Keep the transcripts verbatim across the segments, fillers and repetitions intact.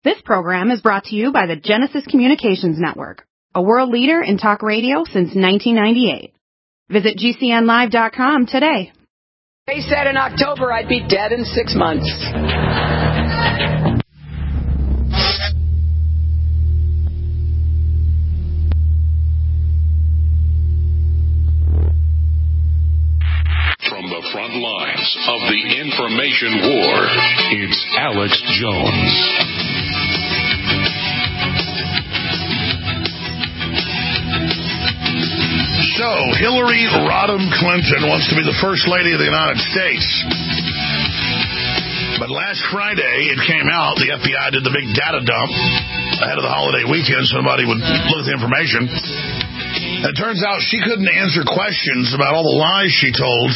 This program is brought to you by the Genesis Communications Network, a world leader in talk radio since nineteen ninety-eight. Visit G C N live dot com today. They said in October I'd be dead in six months. From the front lines of the information war, it's Alex Jones. So, Hillary Rodham Clinton wants to be the First Lady of the United States. But last Friday, it came out, the F B I did the big data dump ahead of the holiday weekend. Somebody would look at the information. And it turns out she couldn't answer questions about all the lies she told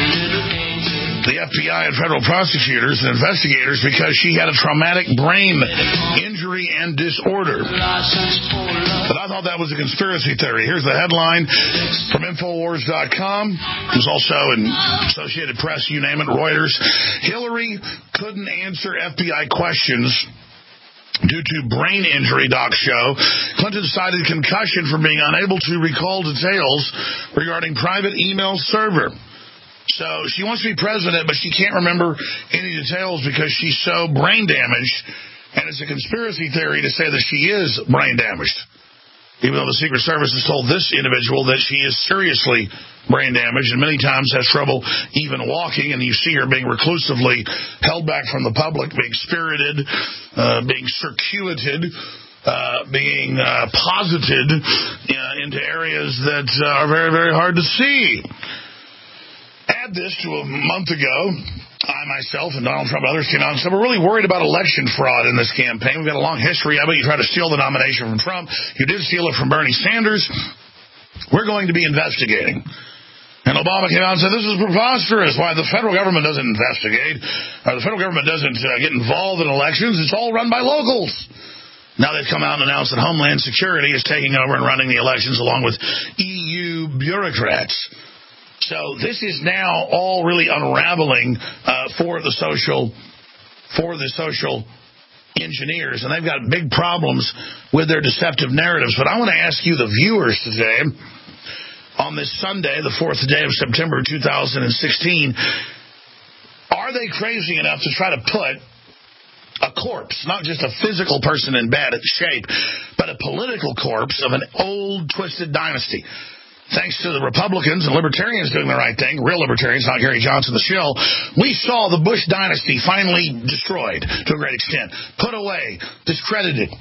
the F B I and federal prosecutors and investigators because she had a traumatic brain injury and disorder. But I thought that was a conspiracy theory. Here's the headline from Infowars dot com. There's also in Associated Press, you name it, Reuters. Hillary couldn't answer F B I questions due to brain injury, doc show. Clinton cited concussion for being unable to recall details regarding private email server. So she wants to be president, but she can't remember any details because she's so brain damaged. And it's a conspiracy theory to say that she is brain damaged, even though the Secret Service has told this individual that she is seriously brain damaged and many times has trouble even walking. And you see her being reclusively held back from the public, being spirited, uh, being circuited, uh, being uh, posited uh, into areas that uh, are very, very hard to see. Add this to a month ago, I myself and Donald Trump and others came out and said, we're really worried about election fraud in this campaign. We've got a long history of it. You tried to steal the nomination from Trump. You did steal it from Bernie Sanders. We're going to be investigating. And Obama came out and said, this is preposterous. Why the federal government doesn't investigate, or the federal government doesn't uh, get involved in elections. It's all run by locals. Now they've come out and announced that Homeland Security is taking over and running the elections along with E U bureaucrats. So this is now all really unraveling uh, for the social, for the social engineers, and they've got big problems with their deceptive narratives. But I want to ask you, the viewers, today, on this Sunday, the fourth day of September, two thousand sixteen, are they crazy enough to try to put a corpse, not just a physical person in bad shape, but a political corpse of an old, twisted dynasty? Thanks to the Republicans and Libertarians doing the right thing, real Libertarians, not Gary Johnson, the shill, we saw the Bush dynasty finally destroyed to a great extent, put away, discredited.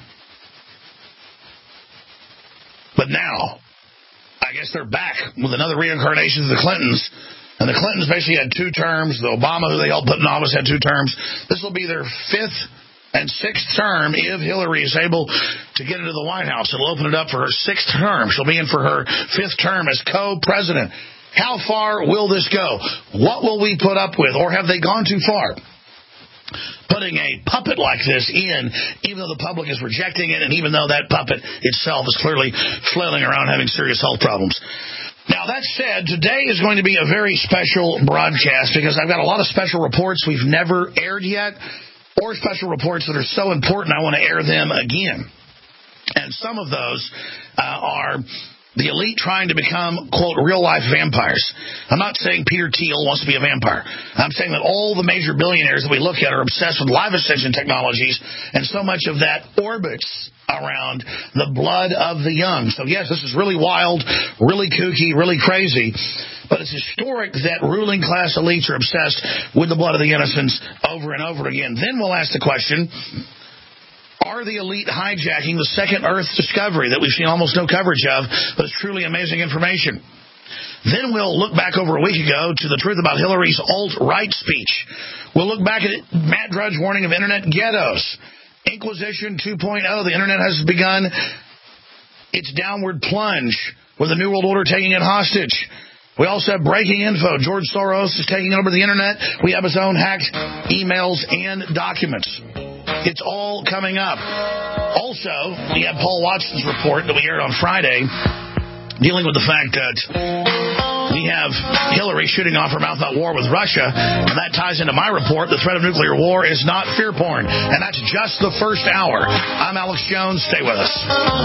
But now, I guess they're back with another reincarnation of the Clintons. And the Clintons basically had two terms. The Obama, who they all put in office, had two terms. This will be their fifth and sixth term if Hillary is able to get into the White House. It'll open it up for her sixth term. She'll be in for her fifth term as co-president. How far will this go? What will we put up with? Or have they gone too far? Putting a puppet like this in, even though the public is rejecting it, and even though that puppet itself is clearly flailing around having serious health problems. Now, that said, today is going to be a very special broadcast because I've got a lot of special reports we've never aired yet, or special reports that are so important I want to air them again. And some of those uh, are the elite trying to become, quote, real-life vampires. I'm not saying Peter Thiel wants to be a vampire. I'm saying that all the major billionaires that we look at are obsessed with live ascension technologies, and so much of that orbits around the blood of the young. So, yes, this is really wild, really kooky, really crazy, but it's historic that ruling class elites are obsessed with the blood of the innocents over and over again. Then we'll ask the question, are the elite hijacking the second Earth discovery that we've seen almost no coverage of, but it's truly amazing information? Then we'll look back over a week ago to the truth about Hillary's alt-right speech. We'll look back at Matt Drudge warning of Internet ghettos. Inquisition two point oh, the Internet has begun its downward plunge with the New World Order taking it hostage. We also have breaking info. George Soros is taking over the Internet. We have his own hacked emails and documents. It's all coming up. Also, we have Paul Watson's report that we aired on Friday dealing with the fact that the we have Hillary shooting off her mouth about war with Russia, and that ties into my report. The threat of nuclear war is not fear porn, and that's just the first hour. I'm Alex Jones. Stay with us.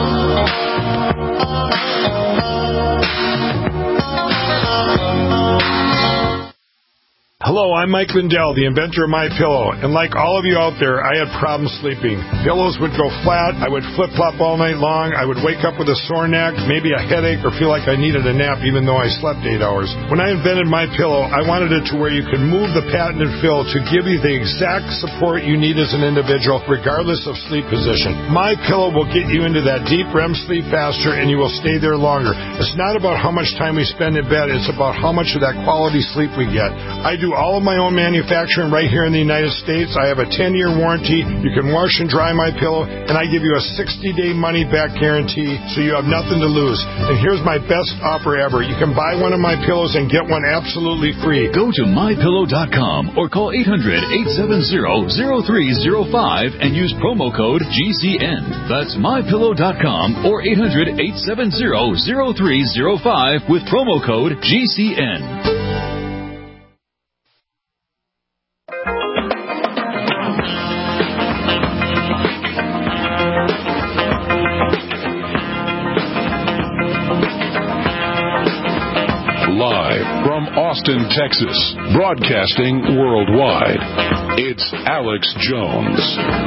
Hello, I'm Mike Lindell, the inventor of MyPillow, and like all of you out there, I had problems sleeping. Pillows would go flat, I would flip-flop all night long, I would wake up with a sore neck, maybe a headache, or feel like I needed a nap even though I slept eight hours. When I invented MyPillow, I wanted it to where you could move the patented fill to give you the exact support you need as an individual, regardless of sleep position. MyPillow will get you into that deep R E M sleep faster, and you will stay there longer. It's not about how much time we spend in bed, it's about how much of that quality sleep we get. I do all of my own manufacturing right here in the United States. I have a ten-year warranty. You can wash and dry my pillow, and I give you a sixty-day money-back guarantee, so you have nothing to lose. And here's my best offer ever. You can buy one of my pillows and get one absolutely free. Go to my pillow dot com or call eight hundred, eight seven zero, zero three zero five and use promo code G C N. That's my pillow dot com or eight hundred, eight seven zero, zero three zero five with promo code G C N. Austin, Texas, broadcasting worldwide. It's Alex Jones.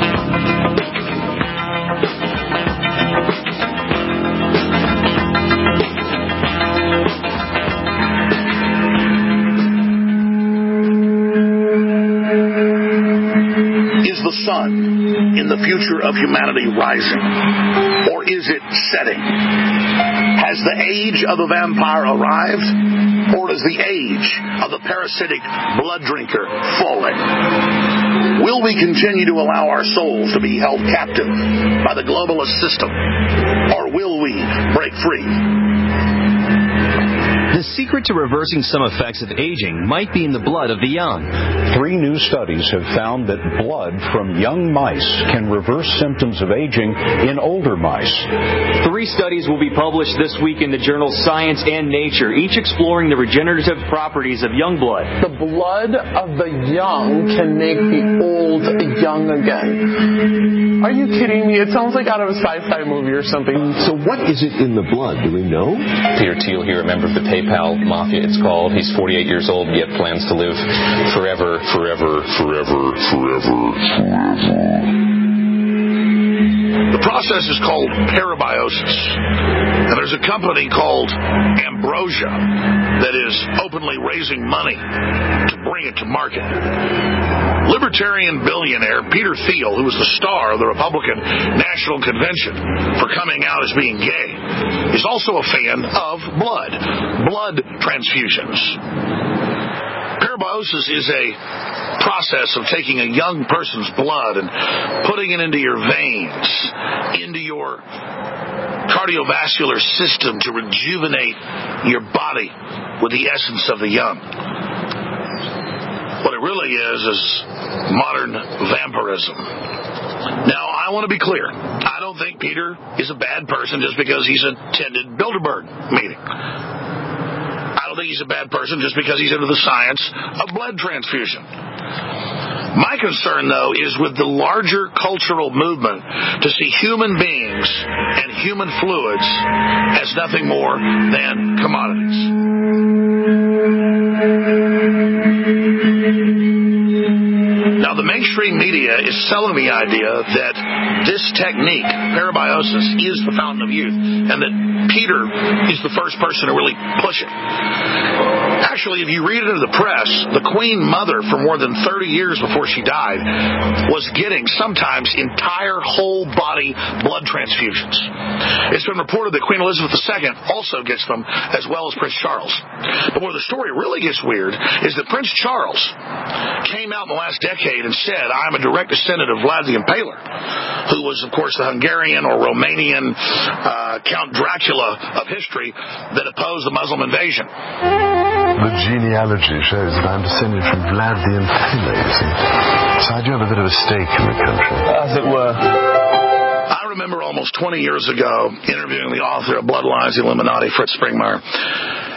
Is the sun in the future of humanity rising, or is it setting? Has the age of the vampire arrived? Or is the age of the parasitic blood drinker fallen? Will we continue to allow our souls to be held captive by the globalist system? Or will we break free? The secret to reversing some effects of aging might be in the blood of the young. Three new studies have found that blood from young mice can reverse symptoms of aging in older mice. Three studies will be published this week in the journals Science and Nature, each exploring the regenerative properties of young blood. The blood of the young can make the old young again. Are you kidding me? It sounds like out of a sci-fi movie or something. So what is it in the blood? Do we know? Peter Thiel here, a member of the PayPal Mafia, it's called. He's forty-eight years old, yet plans to live forever, forever, forever, forever, forever. The process is called parabiosis. And there's a company called Ambrosia that is openly raising money to bring it to market. Libertarian billionaire Peter Thiel, who was the star of the Republican National Convention for coming out as being gay, is also a fan of blood, blood transfusions. Parabiosis is a process of taking a young person's blood and putting it into your veins, into your cardiovascular system to rejuvenate your body with the essence of the young. What it really is is modern vampirism. Now, I want to be clear. I don't think Peter is a bad person just because he's attended Bilderberg meeting. I don't think he's a bad person just because he's into the science of blood transfusion. My concern, though, is with the larger cultural movement to see human beings and human fluids as nothing more than commodities. Now, the mainstream media is selling the idea that this technique, parabiosis, is the fountain of youth, and that Peter is the first person to really push it. Actually, if you read it in the press, the Queen Mother, for more than thirty years before she died, was getting sometimes entire whole-body blood transfusions. It's been reported that Queen Elizabeth the Second also gets them, as well as Prince Charles. But where the story really gets weird is that Prince Charles came out in the last decade and said, I'm a direct descendant of Vlad the Impaler, who was, of course, the Hungarian or Romanian uh, Count Dracula of history that opposed the Muslim invasion. The genealogy shows that I'm descended from Vlad the Impaler, you see. So I do have a bit of a stake in the country. As it were. I remember almost twenty years ago interviewing the author of Bloodlines, the Illuminati, Fritz Springmeier.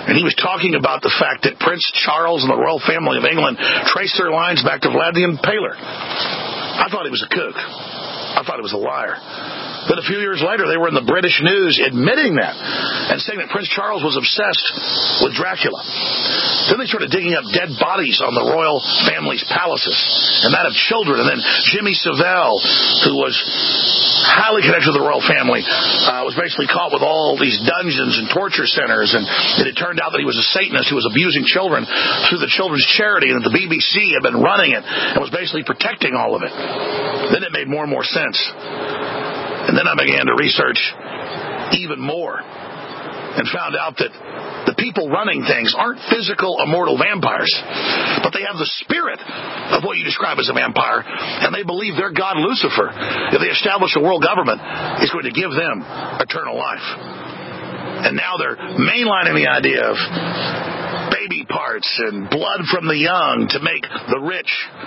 And he was talking about the fact that Prince Charles and the royal family of England traced their lines back to Vlad the Impaler. I thought he was a kook. I thought he was a liar. But a few years later, they were in the British news admitting that and saying that Prince Charles was obsessed with Dracula. Then they started digging up dead bodies on the royal family's palaces and that of children. And then Jimmy Savile, who was highly connected to the royal family, uh, was basically caught with all these dungeons and torture centers. And it turned out that he was a Satanist who was abusing children through the children's charity, and that the B B C had been running it and was basically protecting all of it. Then it made more and more sense. And then I began to research even more and found out that the people running things aren't physical, immortal vampires, but they have the spirit of what you describe as a vampire, and they believe their god Lucifer, if they establish a world government, is going to give them eternal life. And now they're mainlining the idea of baby parts and blood from the young to make the rich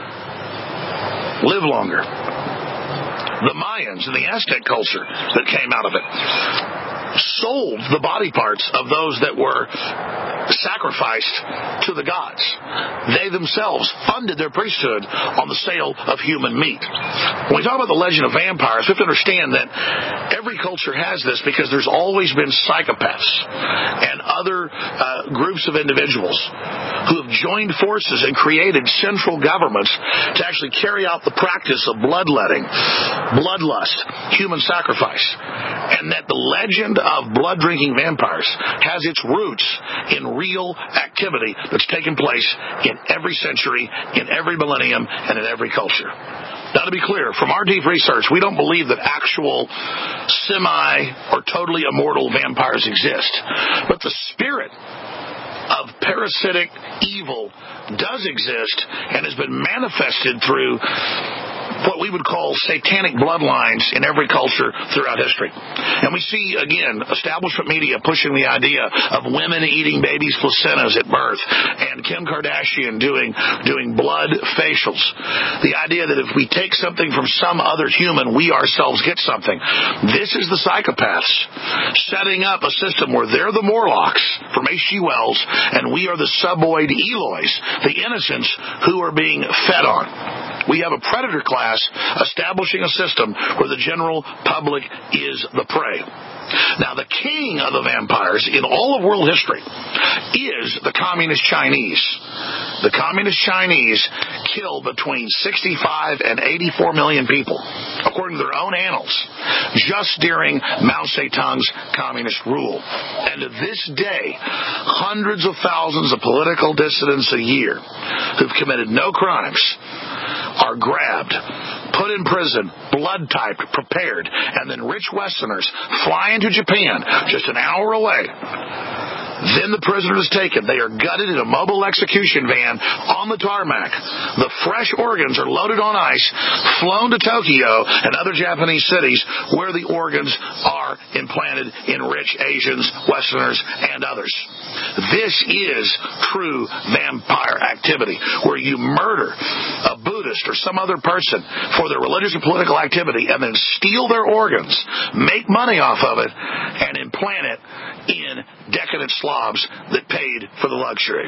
live longer. The Mayans and the Aztec culture that came out of it sold the body parts of those that were sacrificed to the gods. They themselves funded their priesthood on the sale of human meat. When we talk about the legend of vampires, we have to understand that every culture has this because there's always been psychopaths and other uh, groups of individuals who have joined forces and created central governments to actually carry out the practice of bloodletting, bloodlust, human sacrifice. And that the legend of blood-drinking vampires has its roots in real activity that's taken place in every century, in every millennium, and in every culture. Now, to be clear, from our deep research, we don't believe that actual semi or totally immortal vampires exist. But the spirit of parasitic evil does exist and has been manifested through what we would call satanic bloodlines in every culture throughout history. And we see, again, establishment media pushing the idea of women eating babies' placentas at birth, and Kim Kardashian doing doing blood facials. The idea that if we take something from some other human, we ourselves get something. This is the psychopaths setting up a system where they're the Morlocks from H G Wells, and we are the suboid Eloys, the innocents who are being fed on. We have a predator class establishing a system where the general public is the prey. Now, the king of the vampires in all of world history is the Communist Chinese. The Communist Chinese kill between sixty-five and eighty-four million people, according to their own annals, just during Mao Zedong's communist rule. And to this day, hundreds of thousands of political dissidents a year who've committed no crimes are grabbed, put in prison, blood-typed, prepared, and then rich Westerners fly into Japan just an hour away. Then the prisoner is taken. They are gutted in a mobile execution van on the tarmac. The fresh organs are loaded on ice, flown to Tokyo and other Japanese cities where the organs are implanted in rich Asians, Westerners, and others. This is true vampire activity, where you murder a Buddhist or some other person for their religious and political activity and then steal their organs, make money off of it, and implant it in decadent slobs that paid for the luxury.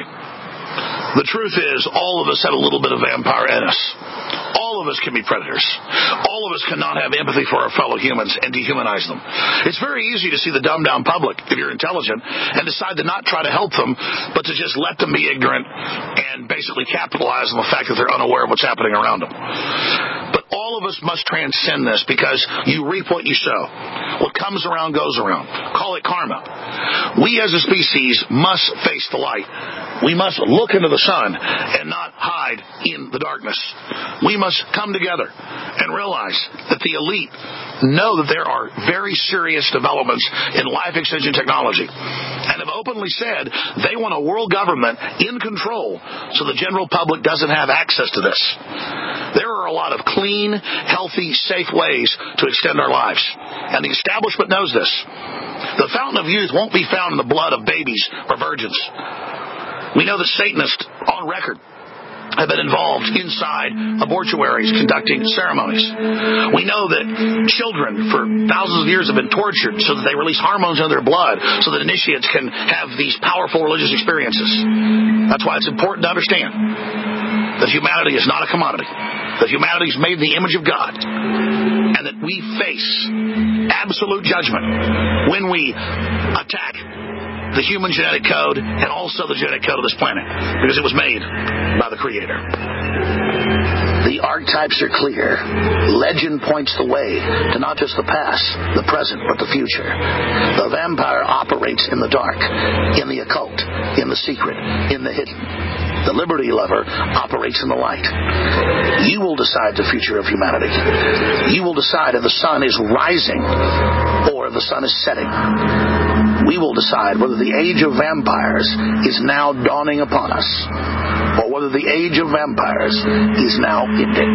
The truth is, all of us have a little bit of vampire in us. All of us can be predators. All of us cannot have empathy for our fellow humans and dehumanize them. It's very easy to see the dumbed-down public, if you're intelligent, and decide to not try to help them, but to just let them be ignorant and basically capitalize on the fact that they're unaware of what's happening around them. But all of us must transcend this, because you reap what you sow. What comes around goes around. Call it karma. We as a species must face the light. We must look into the sun and not hide in the darkness. We must come together and realize that the elite know that there are very serious developments in life extension technology and have openly said they want a world government in control so the general public doesn't have access to this. There are a lot of clean, healthy, safe ways to extend our lives, and the establishment knows this. The fountain of youth won't be found in the blood of babies or virgins. We know the Satanists on record have been involved inside abortuaries conducting ceremonies. We know that children for thousands of years have been tortured so that they release hormones in their blood so that initiates can have these powerful religious experiences. That's why it's important to understand that humanity is not a commodity, that humanity is made in the image of God, and that we face absolute judgment when we attack the human genetic code and also the genetic code of this planet, because it was made by the Creator. The archetypes are clear. Legend points the way to not just the past, the present, but the future. The vampire operates in the dark, in the occult, in the secret, in the hidden. The liberty lover operates in the light. You will decide the future of humanity. You will decide if the sun is rising or if the sun is setting. We will decide whether the age of vampires is now dawning upon us or whether the age of vampires is now ending.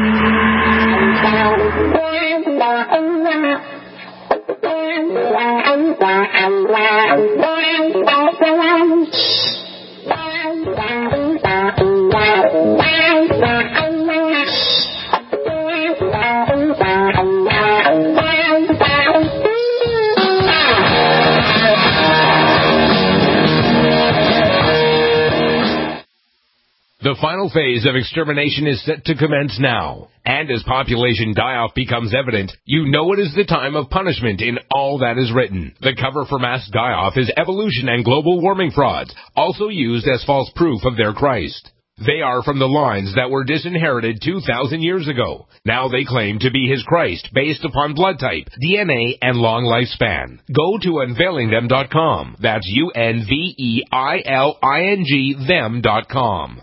The final phase of extermination is set to commence now. And as population die-off becomes evident, you know it is the time of punishment in all that is written. The cover for mass die-off is evolution and global warming frauds, also used as false proof of their Christ. They are from the lines that were disinherited two thousand years ago. Now they claim to be his Christ based upon blood type, D N A, and long lifespan. Go to unveiling them dot com. That's U N V E I L I N G them dot com.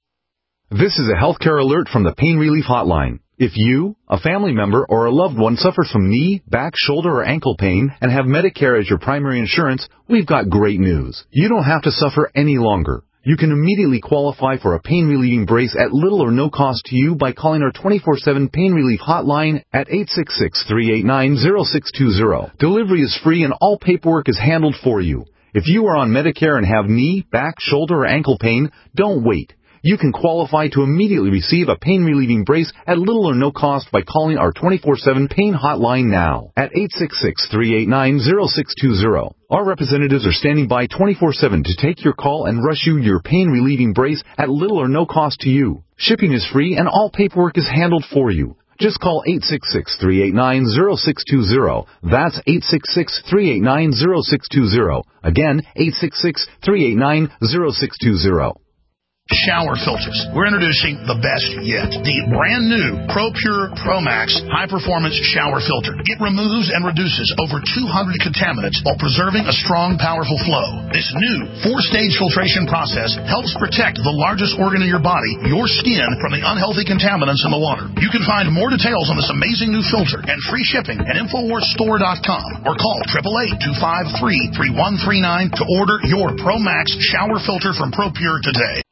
This is a healthcare alert from the Pain Relief Hotline. If you, a family member, or a loved one suffers from knee, back, shoulder, or ankle pain and have Medicare as your primary insurance, we've got great news. You don't have to suffer any longer. You can immediately qualify for a pain-relieving brace at little or no cost to you by calling our twenty-four seven Pain Relief Hotline at eight six six, three eight nine, zero six two zero. Delivery is free and all paperwork is handled for you. If you are on Medicare and have knee, back, shoulder, or ankle pain, don't wait. You can qualify to immediately receive a pain-relieving brace at little or no cost by calling our twenty-four seven Pain Hotline now at eight six six, three eight nine, zero six two zero. Our representatives are standing by twenty-four seven to take your call and rush you your pain-relieving brace at little or no cost to you. Shipping is free and all paperwork is handled for you. Just call eight six six, three eight nine, zero six two zero. That's eight six six, three eight nine, zero six two zero. Again, eight six six, three eight nine, zero six two zero. Shower filters. We're introducing the best yet. The brand new ProPure ProMax high-performance shower filter. It removes and reduces over two hundred contaminants while preserving a strong, powerful flow. This new four-stage filtration process helps protect the largest organ in your body, your skin, from the unhealthy contaminants in the water. You can find more details on this amazing new filter and free shipping at Infowars Store dot com or call eight eight eight, two five three, three one three nine to order your ProMax shower filter from ProPure today.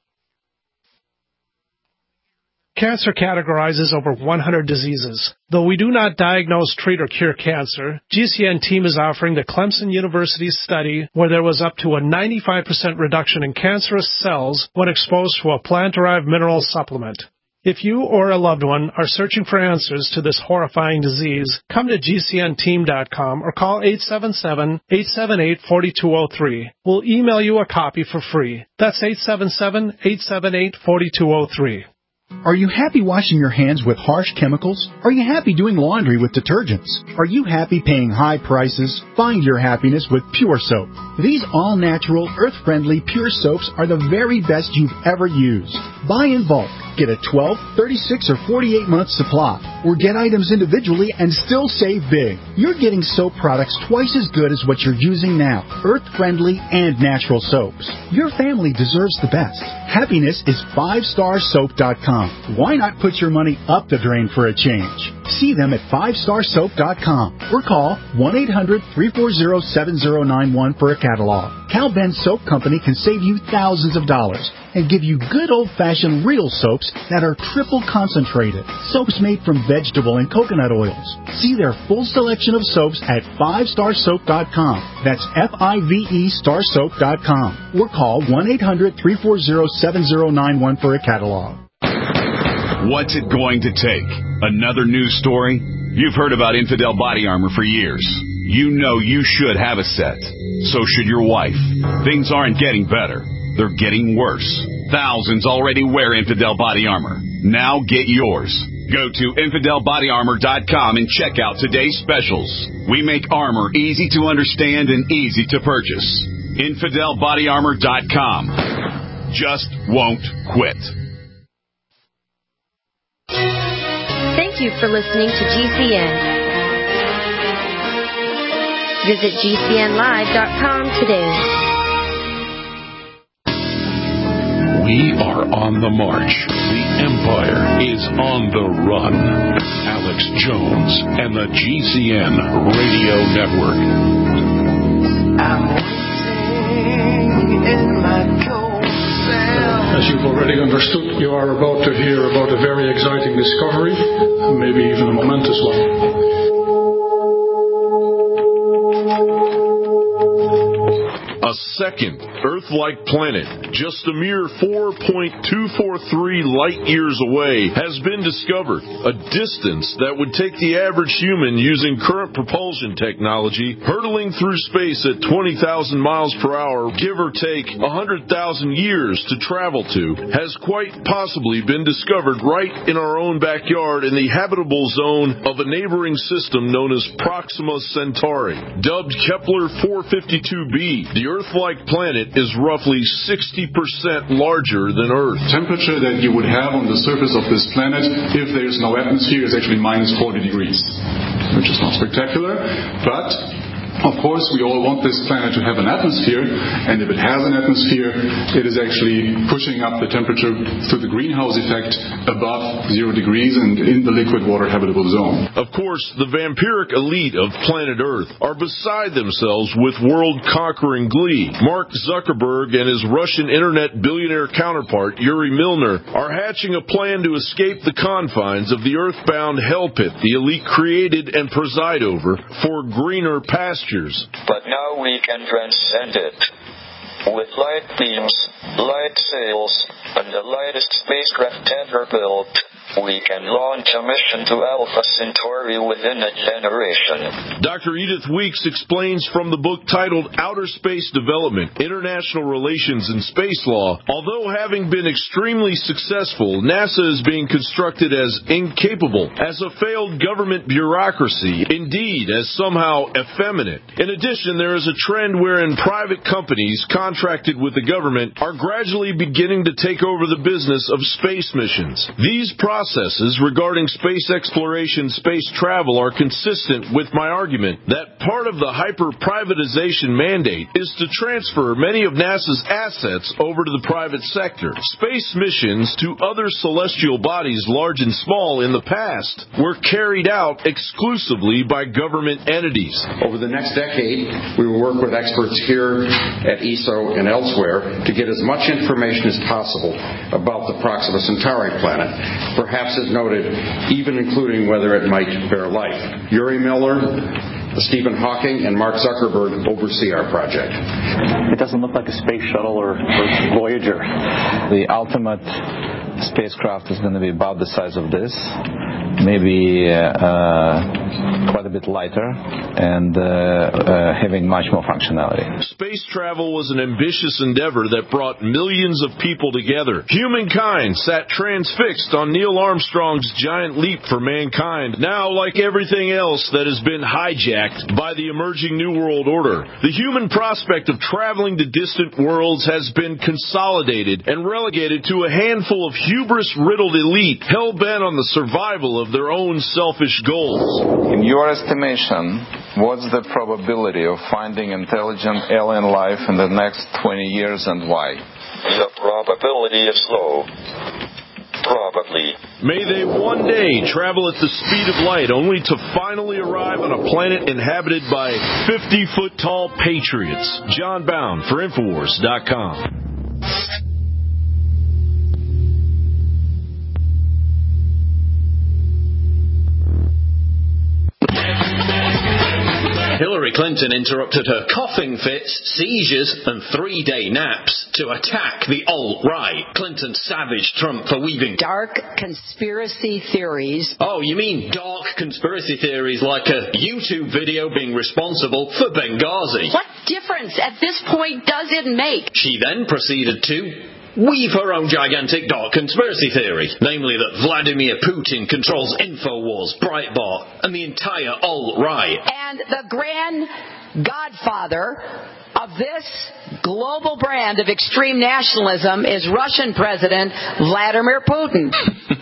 Cancer categorizes over one hundred diseases. Though we do not diagnose, treat, or cure cancer, G C N team is offering the Clemson University study where there was up to a ninety-five percent reduction in cancerous cells when exposed to a plant-derived mineral supplement. If you or a loved one are searching for answers to this horrifying disease, come to G C N team dot com or call eight seven seven, eight seven eight, four two zero three. We'll email you a copy for free. That's eight seven seven, eight seven eight, four two zero three. Are you happy washing your hands with harsh chemicals? Are you happy doing laundry with detergents? Are you happy paying high prices? Find your happiness with Pure Soap. These all-natural, earth-friendly Pure Soaps are the very best you've ever used. Buy in bulk. Get a twelve, thirty-six, or forty-eight month supply, or get items individually and still save big. You're getting soap products twice as good as what you're using now, earth-friendly and natural soaps. Your family deserves the best. Happiness is five star soap dot com. Why not put your money up the drain for a change? See them at five star soap dot com or call one eight hundred, three four zero, seven zero nine one for a catalog. Cal Ben Soap Company can save you thousands of dollars and give you good old-fashioned real soaps that are triple concentrated. Soaps made from vegetable and coconut oils. See their full selection of soaps at five star soap dot com. That's F I V E star soap dot com. Or call one eight hundred, three four zero, seven zero nine one for a catalog. What's it going to take? Another news story? You've heard about Infidel Body Armor for years. You know you should have a set. So should your wife. Things aren't getting better. They're getting worse. Thousands already wear Infidel Body Armor. Now get yours. Go to infidel body armor dot com and check out today's specials. We make armor easy to understand and easy to purchase. infidel body armor dot com. Just won't quit. Thank you for listening to G C N. Visit G C N live dot com today. We are on the march. The Empire is on the run. Alex Jones and the G C N Radio Network. I'm waiting in my cold cell. As you've already understood, you are about to hear about a very exciting discovery, maybe even a momentous one. A second Earth-like planet, just a mere four point two four three light-years away, has been discovered, a distance that would take the average human using current propulsion technology hurtling through space at twenty thousand miles per hour, give or take one hundred thousand years to travel to, has quite possibly been discovered right in our own backyard in the habitable zone of a neighboring system known as Proxima Centauri. Dubbed Kepler four fifty-two b, the Earth-like planet is roughly sixty percent larger than Earth. Temperature that you would have on the surface of this planet if there is no atmosphere is actually minus forty degrees, which is not spectacular, but of course, we all want this planet to have an atmosphere, and if it has an atmosphere, it is actually pushing up the temperature through the greenhouse effect above zero degrees and in the liquid water habitable zone. Of course, the vampiric elite of planet Earth are beside themselves with world-conquering glee. Mark Zuckerberg and his Russian internet billionaire counterpart, Yuri Milner, are hatching a plan to escape the confines of the earthbound hell pit the elite created and preside over for greener pastures. But now we can transcend it. With light beams, light sails, and the lightest spacecraft ever built, we can launch a mission to Alpha Centauri within a generation. Doctor Edith Weeks explains from the book titled Outer Space Development, International Relations and Space Law, although having been extremely successful, NASA is being constructed as incapable, as a failed government bureaucracy, indeed as somehow effeminate. In addition, there is a trend wherein private companies contracted with the government are gradually beginning to take over the business of space missions. These processes Processes regarding space exploration, space travel are consistent with my argument that part of the hyper-privatization mandate is to transfer many of NASA's assets over to the private sector. Space missions to other celestial bodies, large and small, in the past were carried out exclusively by government entities. Over the next decade, we will work with experts here at E S O and elsewhere to get as much information as possible about the Proxima Centauri planet. Perhaps as noted, even including whether it might bear life. Yuri Milner, Stephen Hawking, and Mark Zuckerberg oversee our project. It doesn't look like a space shuttle or, or Voyager. The ultimate spacecraft is going to be about the size of this, maybe uh, quite a bit lighter, and uh, uh, having much more functionality. Space travel was an ambitious endeavor that brought millions of people together. Humankind sat transfixed on Neil Armstrong's giant leap for mankind. Now, like everything else that has been hijacked by the emerging New World Order, the human prospect of traveling to distant worlds has been consolidated and relegated to a handful of hubris-riddled elite hell-bent on the survival of their own selfish goals. In your estimation, what's the probability of finding intelligent alien life in the next twenty years, and why? The probability is low. Probably. May they one day travel at the speed of light, only to finally arrive on a planet inhabited by fifty-foot-tall patriots. John Bound for Infowars dot com. Hillary Clinton interrupted her coughing fits, seizures, and three-day naps to attack the alt-right. Clinton savaged Trump for weaving dark conspiracy theories. Oh, you mean dark conspiracy theories like a YouTube video being responsible for Benghazi? What difference at this point does it make? She then proceeded to weave her own gigantic dark conspiracy theory, namely that Vladimir Putin controls InfoWars, Breitbart, and the entire alt-right. And the grand godfather of this global brand of extreme nationalism is Russian President Vladimir Putin.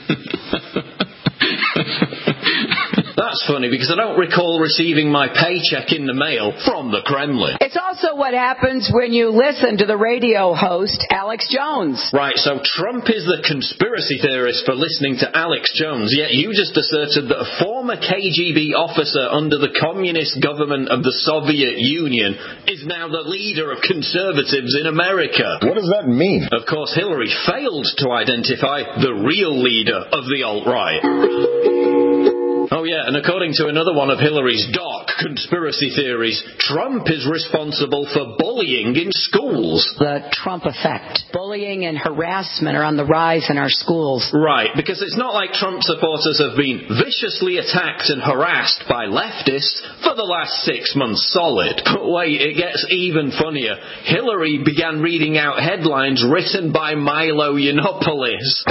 That's funny because I don't recall receiving my paycheck in the mail from the Kremlin. It's also what happens when you listen to the radio host Alex Jones. Right, so Trump is the conspiracy theorist for listening to Alex Jones, yet you just asserted that a former K G B officer under the communist government of the Soviet Union is now the leader of conservatives in America. What does that mean? Of course, Hillary failed to identify the real leader of the alt-right. Oh yeah, and according to another one of Hillary's dark conspiracy theories, Trump is responsible for bullying in schools. The Trump effect. Bullying and harassment are on the rise in our schools. Right, because it's not like Trump supporters have been viciously attacked and harassed by leftists for the last six months solid. But wait, it gets even funnier. Hillary began reading out headlines written by Milo Yiannopoulos.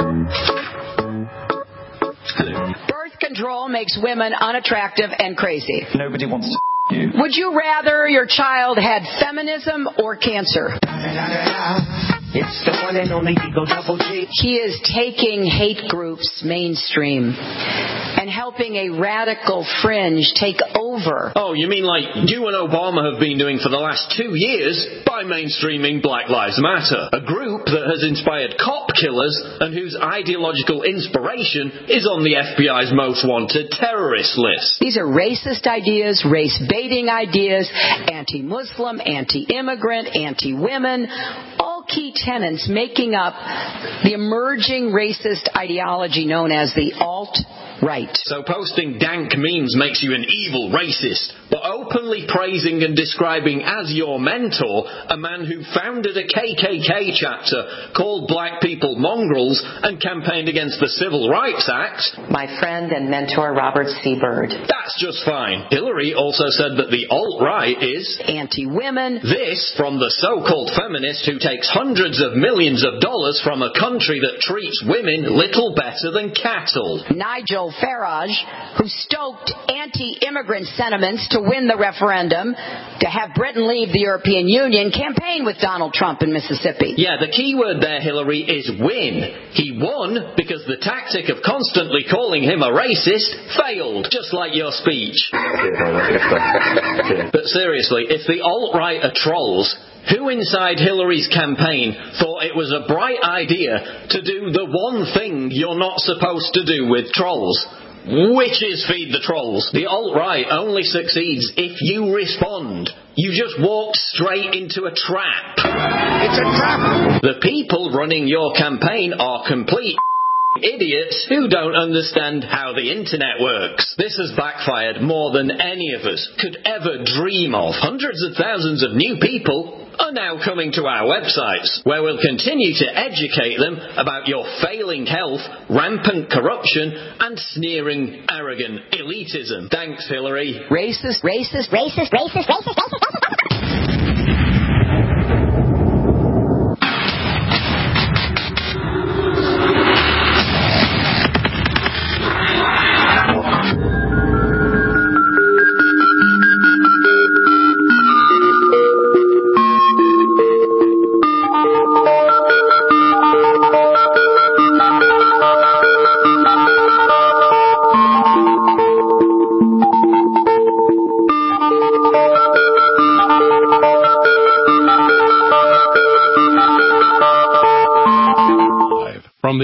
Birth control makes women unattractive and crazy. Nobody wants to you. Would you rather your child had feminism or cancer? It's the one and only Eagle Double G. He is taking hate groups mainstream and helping a radical fringe take over. Oh, you mean like you and Obama have been doing for the last two years by mainstreaming Black Lives Matter, a group that has inspired cop killers and whose ideological inspiration is on the F B I's most wanted terrorist list. These are racist ideas, race-baiting ideas, anti-Muslim, anti-immigrant, anti-women, all key tenets making up the emerging racist ideology known as the alt-right. So posting dank memes makes you an evil racist, but openly praising and describing as your mentor a man who founded a K K K chapter called Black People Mongrels and campaigned against the Civil Rights Act. My friend and mentor Robert C. Byrd. That's just fine. Hillary also said that the alt-right is anti-women. This from the so-called feminist who takes hundreds of millions of dollars from a country that treats women little better than cattle. Nigel Farage, who stoked anti-immigrant sentiments to win the referendum to have Britain leave the European Union, campaigned with Donald Trump in Mississippi. Yeah, the key word there, Hillary, is win. He won because the tactic of constantly calling him a racist failed, just like your speech. But seriously, if the alt-right are trolls, who inside Hillary's campaign thought it was a bright idea to do the one thing you're not supposed to do with trolls? Which is feed the trolls. The alt-right only succeeds if you respond. You just walk straight into a trap. It's a trap! The people running your campaign are complete idiots who don't understand how the internet works. This has backfired more than any of us could ever dream of. Hundreds of thousands of new people are now coming to our websites, where we'll continue to educate them about your failing health, rampant corruption, and sneering, arrogant elitism. Thanks, Hillary. Racist, racist, racist, racist, racist, racist.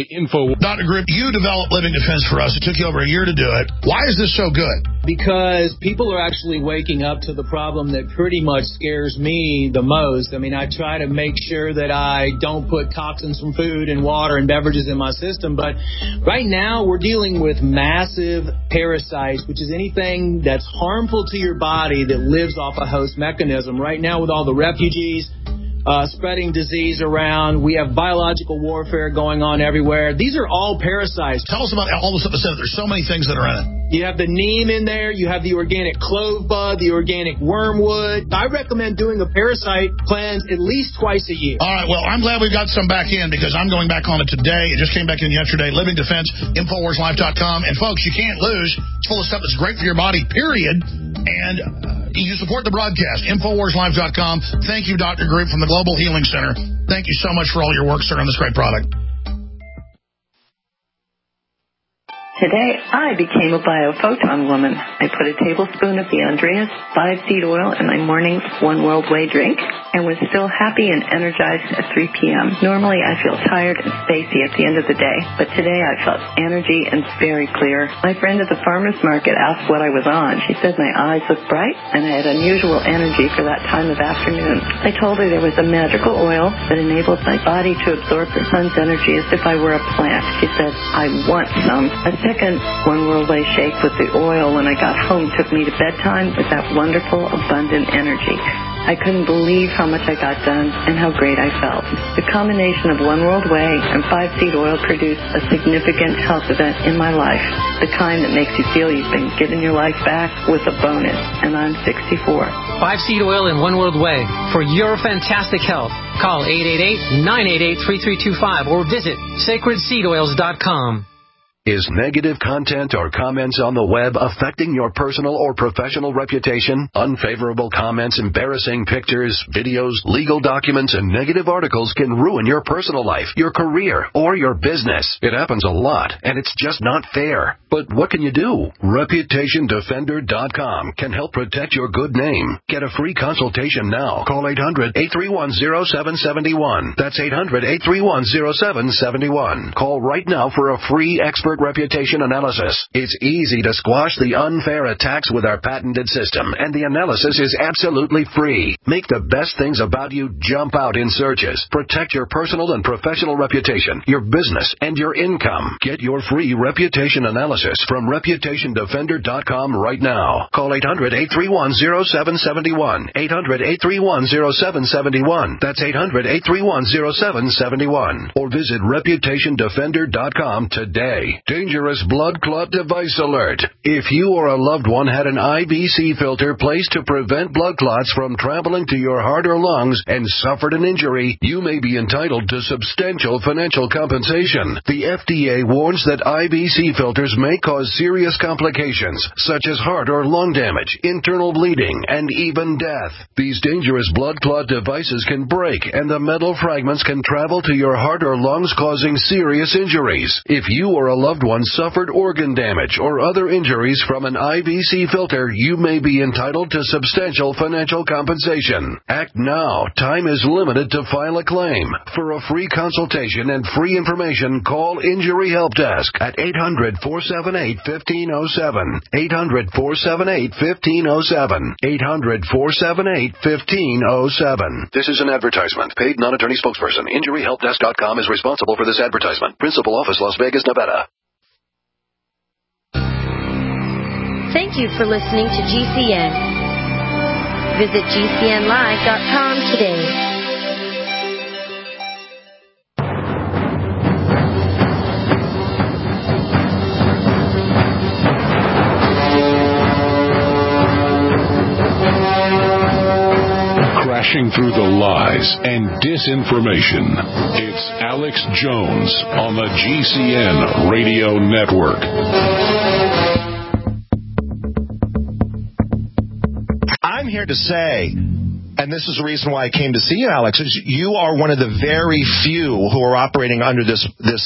the info. Doctor Group, you developed Living Defense for us. It took you over a year to do it. Why is this so good? Because people are actually waking up to the problem that pretty much scares me the most. I mean, I try to make sure that I don't put toxins from food and water and beverages in my system. But right now, we're dealing with massive parasites, which is anything that's harmful to your body that lives off a host mechanism. Right now, with all the refugees uh, spreading disease around, we have biological warfare going on everywhere. These are all parasites. Tell us about all the stuff I said. There's so many things that are in it. You have the neem in there. You have the organic clove bud, the organic wormwood. I recommend doing a parasite cleanse at least twice a year. All right, well, I'm glad we got some back in because I'm going back on it today. It just came back in yesterday. Living Defense, Infowars Life dot com. And, folks, you can't lose. It's full of stuff that's great for your body, period. And uh, you support the broadcast, Infowars Life dot com. Thank you, Doctor Group from the Global Healing Center. Thank you so much for all your work, sir, on this great product. Today, I became a biophoton woman. I put a tablespoon of the Andreas five-seed oil in my morning One World Way drink and was still happy and energized at three p.m. Normally, I feel tired and spacey at the end of the day, but today I felt energy and very clear. My friend at the farmer's market asked what I was on. She said my eyes looked bright and I had unusual energy for that time of afternoon. I told her there was a magical oil that enabled my body to absorb the sun's energy as if I were a plant. She said, I want some. A second One World Way shake with the oil when I got home took me to bedtime with that wonderful, abundant energy. I couldn't believe how much I got done and how great I felt. The combination of One World Way and five-seed oil produced a significant health event in my life, the kind that makes you feel you've been given your life back with a bonus, and I'm sixty-four. Five-seed oil and One World Way for your fantastic health. Call eight eight eight, nine eight eight, three three two five or visit sacred seed oils dot com. Is negative content or comments on the web affecting your personal or professional reputation? Unfavorable comments, embarrassing pictures, videos, legal documents, and negative articles can ruin your personal life, your career, or your business. It happens a lot, and it's just not fair. But what can you do? Reputation Defender dot com can help protect your good name. Get a free consultation now. Call eight hundred, eight three one, zero seven seven one. That's eight hundred, eight three one, zero seven seven one. Call right now for a free expert reputation analysis. It's easy to squash the unfair attacks with our patented system, and the analysis is absolutely free. Make the best things about you jump out in searches. Protect your personal and professional reputation, your business, and your income. Get your free reputation analysis from Reputation Defender dot com right now. Call eight hundred, eight three one, zero seven seven one. eight hundred, eight three one, zero seven seven one. That's eight hundred, eight three one, zero seven seven one. Or visit Reputation Defender dot com today. Dangerous blood clot device alert. If you or a loved one had an I V C filter placed to prevent blood clots from traveling to your heart or lungs and suffered an injury, you may be entitled to substantial financial compensation. The F D A warns that I V C filters may cause serious complications, such as heart or lung damage, internal bleeding, and even death. These dangerous blood clot devices can break, and the metal fragments can travel to your heart or lungs, causing serious injuries. If you or a loved one suffered organ damage or other injuries from an I V C filter, you may be entitled to substantial financial compensation. Act now. Time is limited to file a claim. For a free consultation and free information, call Injury Help Desk at eight hundred, four seven eight, one five zero seven. eight hundred, four seven eight, one five zero seven. eight hundred, four seven eight, one five zero seven. This is an advertisement. Paid non-attorney spokesperson. Injury Help Desk dot com is responsible for this advertisement. Principal office, Las Vegas, Nevada. Thank you for listening to G C N. Visit G C N live dot com today. Crashing through the lies and disinformation. It's Alex Jones on the G C N Radio Network. I'm here to say, and this is the reason why I came to see you, Alex, is you are one of the very few who are operating under this this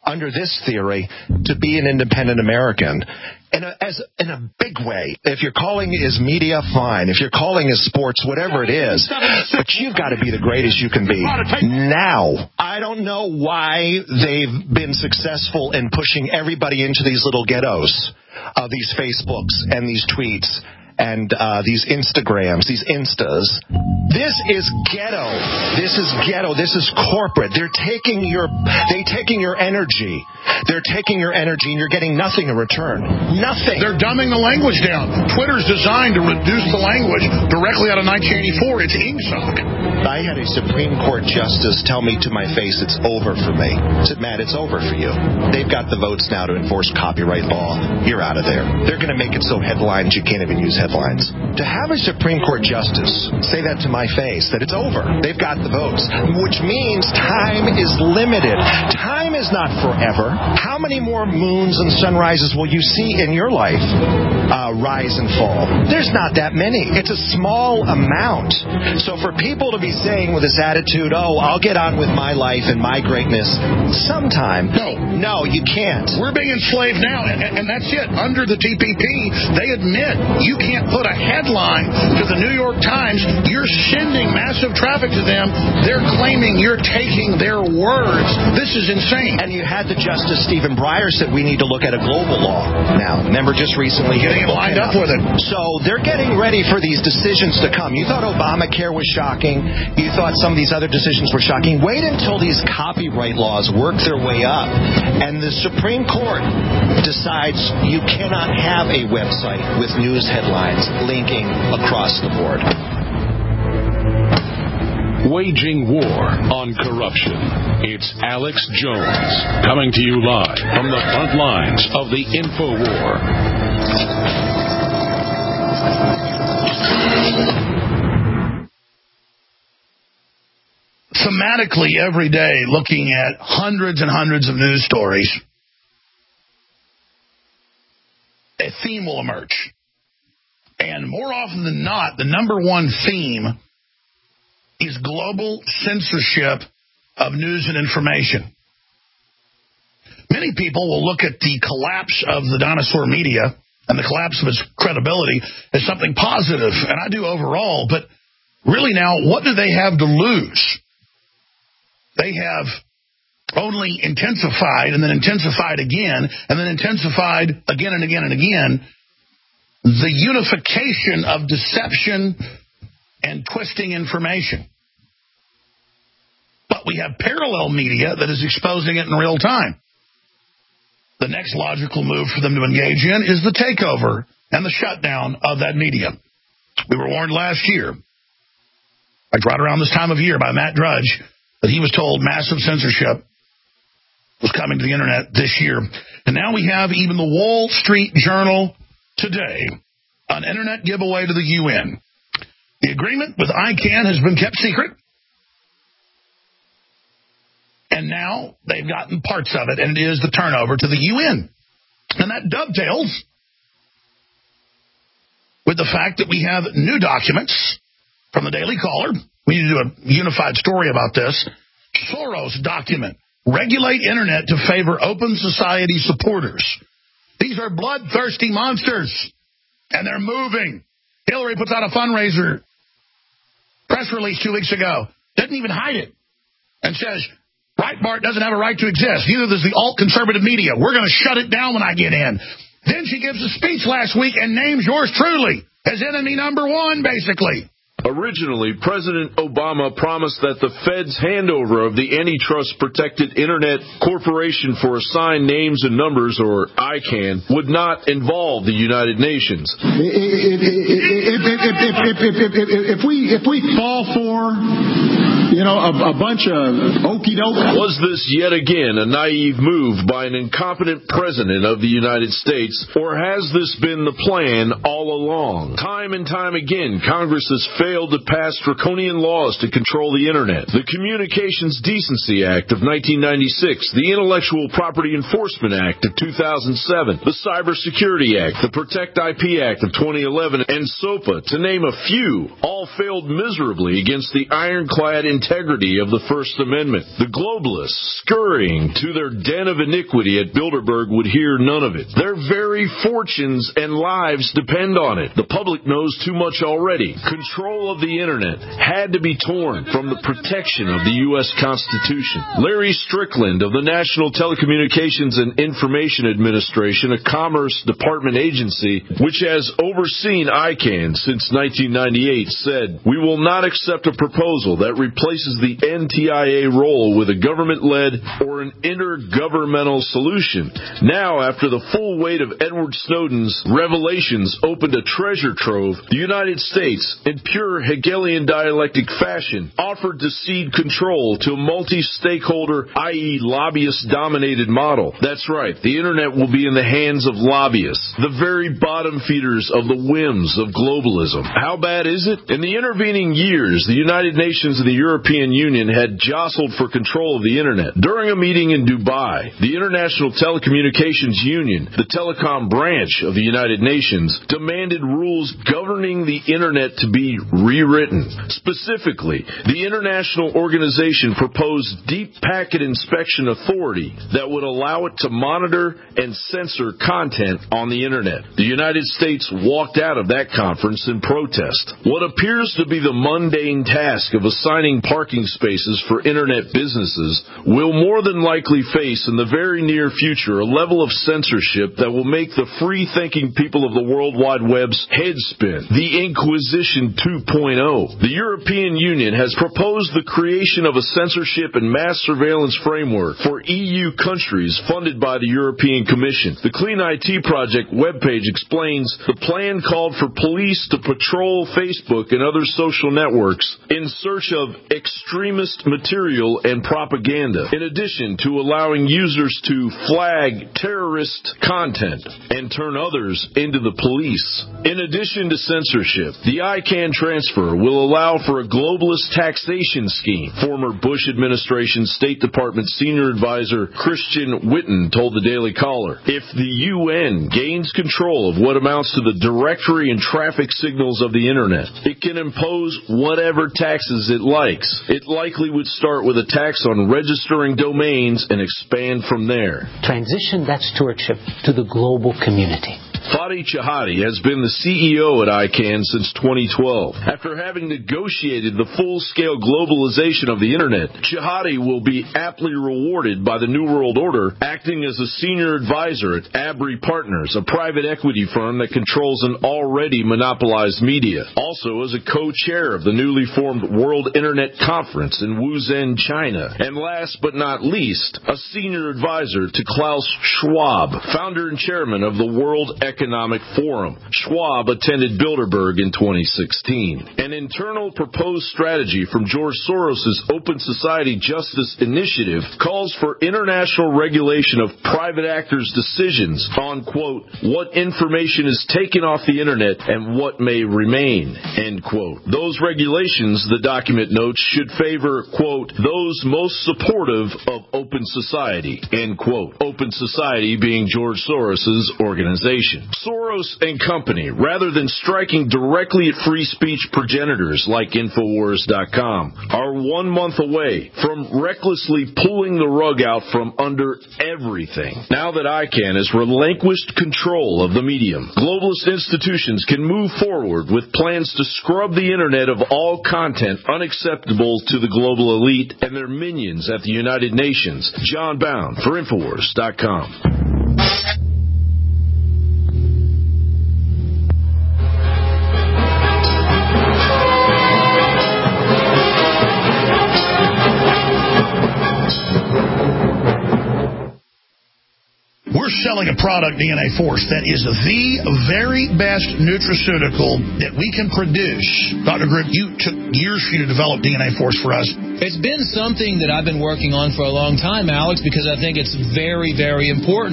under this theory, to be an independent American. In a, as, in a big way. If your calling is media, fine. If your calling is sports, whatever it is. But you've got to be the greatest you can be now. I don't know why they've been successful in pushing everybody into these little ghettos, uh, these Facebooks and these tweets and uh, these Instagrams, these Instas. This is ghetto. This is ghetto. This is corporate. They're taking your, they taking your energy. They're taking your energy, and you're getting nothing in return. Nothing. They're dumbing the language down. Twitter's designed to reduce the language directly out of nineteen eighty-four. It's ingsoc. I had a Supreme Court justice tell me to my face, it's over for me. I said, Matt, it's over for you. They've got the votes now to enforce copyright law. You're out of there. They're going to make it so headlines you can't even use headlines. To have a Supreme Court justice say that to my face, that it's over. They've got the votes, which means time is limited. Time is not forever. How many more moons and sunrises will you see in your life uh, rise and fall? There's not that many. It's a small amount. So for people to be saying with this attitude, oh, I'll get on with my life and my greatness sometime. No. No, you can't. We're being enslaved now, and, and that's it. Under the T P P, they admit you can't put a headline to the New York Times. You're sending massive traffic to them. They're claiming you're taking their words. This is insane. And you had the Justice Stephen Breyer said we need to look at a global law now. Remember just recently getting it lined up with it. So they're getting ready for these decisions to come. You thought Obamacare was shocking. You thought some of these other decisions were shocking. Wait until these copyright laws work their way up and the Supreme Court decides you cannot have a website with news headlines linking across the board. Waging war on corruption. It's Alex Jones coming to you live from the front lines of the InfoWar. Thematically, every day, looking at hundreds and hundreds of news stories, a theme will emerge. And more often than not, the number one theme is global censorship of news and information. Many people will look at the collapse of the dinosaur media and the collapse of its credibility as something positive, and I do overall, but really now, what do they have to lose? They have only intensified and then intensified again and then intensified again and again and again the unification of deception and twisting information. But we have parallel media that is exposing it in real time. The next logical move for them to engage in is the takeover and the shutdown of that media. We were warned last year, like right around this time of year, by Matt Drudge, that he was told massive censorship was coming to the internet this year. And now we have even the Wall Street Journal today, an internet giveaway to the U N. The agreement with I CANN has been kept secret. And now they've gotten parts of it, and it is the turnover to the U N. And that dovetails with the fact that we have new documents from the Daily Caller. We need to do a unified story about this. Soros document. Regulate internet to favor open society supporters. These are bloodthirsty monsters, and they're moving. Hillary puts out a fundraiser press release two weeks ago. Doesn't even hide it. And says, Breitbart doesn't have a right to exist. Neither does the alt-conservative media. We're going to shut it down when I get in. Then she gives a speech last week and names yours truly as enemy number one, basically. Originally, President Obama promised that the Fed's handover of the antitrust-protected Internet Corporation for Assigned Names and Numbers, or I CANN, would not involve the United Nations. If, if, if, if, if, we, if we fall for, you know, a, a bunch of okey-doke... Was this yet again a naive move by an incompetent president of the United States, or has this been the plan all along? Time and time again, Congress has failed to pass draconian laws to control the Internet. The Communications Decency Act of nineteen ninety-six, the Intellectual Property Enforcement Act of two thousand seven, the Cybersecurity Act, the Protect I P Act of twenty eleven, and SOPA, to name a few, all all failed miserably against the ironclad integrity of the First Amendment. The globalists, scurrying to their den of iniquity at Bilderberg, would hear none of it. Their very fortunes and lives depend on it. The public knows too much already. Control of the Internet had to be torn from the protection of the U S Constitution. Larry Strickland of the National Telecommunications and Information Administration, a Commerce Department agency which has overseen I CANN since nineteen ninety-eight, said, "We will not accept a proposal that replaces the N T I A role with a government-led or an intergovernmental solution. Now, after the full weight of Edward Snowden's revelations opened a treasure trove, the United States, in pure Hegelian dialectic fashion, offered to cede control to a multi-stakeholder, that is lobbyist-dominated model. That's right, the Internet will be in the hands of lobbyists, the very bottom feeders of the whims of globalism. How bad is it? In the intervening years, the United Nations and the European Union had jostled for control of the Internet. During a meeting in Dubai, the International Telecommunications Union, the telecom branch of the United Nations, demanded rules governing the Internet to be rewritten. Specifically, the international organization proposed deep packet inspection authority that would allow it to monitor and censor content on the Internet. The United States walked out of that conference in protest. What appears to be the mundane task of assigning parking spaces for Internet businesses will more than likely face in the very near future a level of censorship that will make the free-thinking people of the World Wide Web's heads spin. The Inquisition two point oh. The European Union has proposed the creation of a censorship and mass surveillance framework for E U countries funded by the European Commission. The Clean I T Project webpage explains the plan called for police to patrol Facebook and other social networks in search of extremist material and propaganda, in addition to allowing users to flag terrorist content and turn others into the police. In addition to censorship, the I CANN transfer will allow for a globalist taxation scheme. Former Bush administration State Department senior advisor Christian Whitten told the Daily Caller, "If the U N gains control of what amounts to the directory and traffic signals of the Internet, it can impose whatever taxes it likes. It likely would start with a tax on registering domains and expand from there." Transition that stewardship to the global community. Fadi Chahadi has been the C E O at I CANN since twenty twelve. After having negotiated the full-scale globalization of the Internet, Chahadi will be aptly rewarded by the New World Order, acting as a senior advisor at Abry Partners, a private equity firm that controls an already monopolized media. Also as a co-chair of the newly formed World Internet Conference in Wuzhen, China. And last but not least, a senior advisor to Klaus Schwab, founder and chairman of the World Economic Forum. Schwab attended Bilderberg in twenty sixteen. An internal proposed strategy from George Soros' Open Society Justice Initiative calls for international regulation of private actors' decisions on, quote, what information is taken off the Internet and what may remain, end quote. Those regulations, the document notes, should favor, quote, those most supportive of open society, end quote. Open Society being George Soros' organization. Soros and company, rather than striking directly at free speech progenitors like Infowars dot com, are one month away from recklessly pulling the rug out from under everything. Now that I CANN has relinquished control of the medium, globalist institutions can move forward with plans to scrub the Internet of all content unacceptable to the global elite and their minions at the United Nations. John Bound for Infowars dot com. We're selling a product, D N A Force, that is the very best nutraceutical that we can produce. Doctor Group, you took years for you to develop D N A Force for us. It's been something that I've been working on for a long time, Alex, because I think it's very, very important.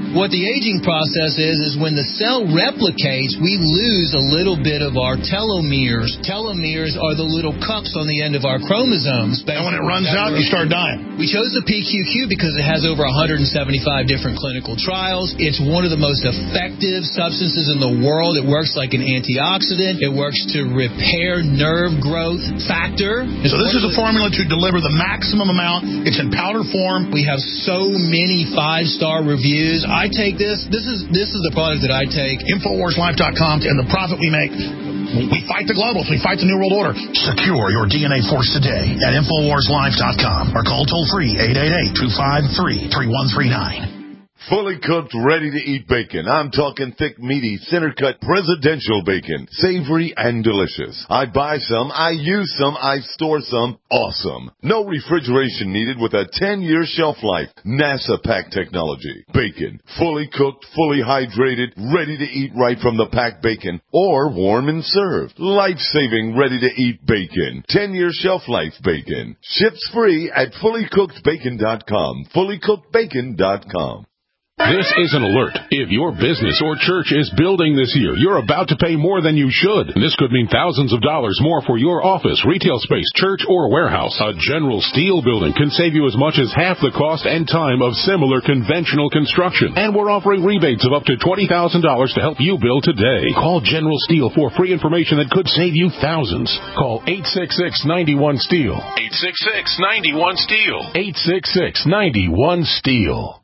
What the aging process is, is when the cell replicates, we lose a little bit of our telomeres. Telomeres are the little cups on the end of our chromosomes. And when it runs out, you start dying. We chose the P Q Q because it has over one hundred seventy-five different clinical trials. It's one of the most effective substances in the world. It works like an antioxidant. It works to repair nerve growth factor. It's so this is a formula to deliver the maximum amount. It's in powder form. We have so many five-star reviews. I take this. This is this is the product that I take. Infowars Life dot com and the profit we make. We fight the globals. We fight the New World Order. Secure your D N A force today at Infowars Life dot com or call toll-free eight eight eight, two five three, three one three nine. Fully cooked, ready-to-eat bacon. I'm talking thick, meaty, center-cut presidential bacon. Savory and delicious. I buy some, I use some, I store some. Awesome. No refrigeration needed with a ten-year shelf life. NASA pack technology. Bacon. Fully cooked, fully hydrated, ready to eat right from the packed bacon. Or warm and served. Life-saving, ready-to-eat bacon. ten-year shelf life bacon. Ships free at fully cooked bacon dot com. fully cooked bacon dot com. This is an alert. If your business or church is building this year, you're about to pay more than you should. This could mean thousands of dollars more for your office, retail space, church, or warehouse. A General Steel building can save you as much as half the cost and time of similar conventional construction. And we're offering rebates of up to twenty thousand dollars to help you build today. Call General Steel for free information that could save you thousands. Call eight six six, nine one, STEEL. eight six six, nine one, STEEL. eight six six, nine one, STEEL.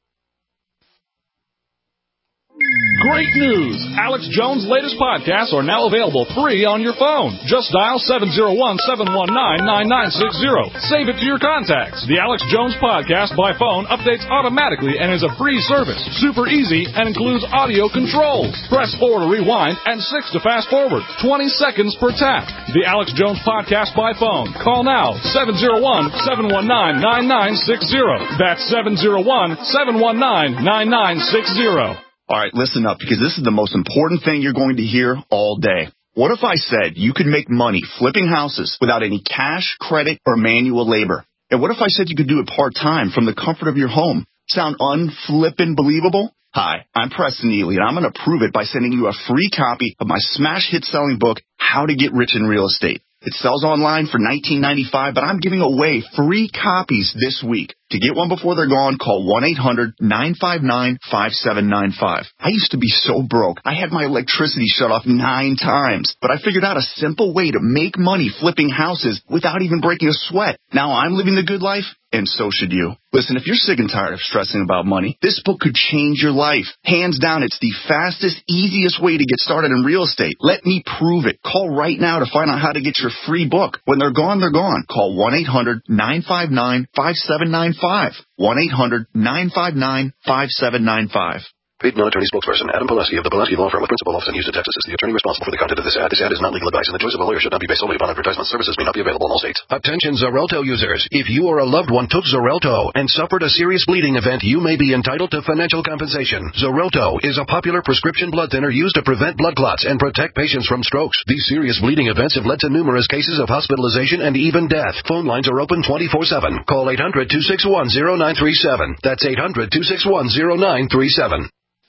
Great news! Alex Jones' latest podcasts are now available free on your phone. Just dial seven oh one, seven one nine, nine nine six oh. Save it to your contacts. The Alex Jones Podcast by phone updates automatically and is a free service. Super easy and includes audio controls. Press four to rewind and six to fast forward. twenty seconds per tap. The Alex Jones Podcast by phone. Call now, seven oh one, seven one nine, nine nine six oh. That's seven oh one, seven one nine, nine nine six oh. All right, listen up, because this is the most important thing you're going to hear all day. What if I said you could make money flipping houses without any cash, credit, or manual labor? And what if I said you could do it part-time from the comfort of your home? Sound unflippin' believable? Hi, I'm Preston Ely, and I'm going to prove it by sending you a free copy of my smash hit selling book, How to Get Rich in Real Estate. It sells online for nineteen ninety-five dollars, but I'm giving away free copies this week. To get one before they're gone, call one eight hundred, nine five nine, five seven nine five. I used to be so broke. I had my electricity shut off nine times, but I figured out a simple way to make money flipping houses without even breaking a sweat. Now I'm living the good life, and so should you. Listen, if you're sick and tired of stressing about money, this book could change your life. Hands down, it's the fastest, easiest way to get started in real estate. Let me prove it. Call right now to find out how to get your free book. When they're gone, they're gone. Call one eight hundred, nine five nine, five seven nine five. one eight hundred, nine five nine, five seven nine five. Paid non-attorney spokesperson Adam Pileski of the Pileski Law Firm with principal office in Houston, Texas is the attorney responsible for the content of this ad. This ad is not legal advice, and the choice of a lawyer should not be based solely upon advertisement. Services may not be available in all states. Attention Xarelto users. If you or a loved one took Xarelto and suffered a serious bleeding event, you may be entitled to financial compensation. Xarelto is a popular prescription blood thinner used to prevent blood clots and protect patients from strokes. These serious bleeding events have led to numerous cases of hospitalization and even death. Phone lines are open twenty-four seven. Call eight hundred, two six one, zero nine three seven. That's eight hundred, two six one, zero nine three seven.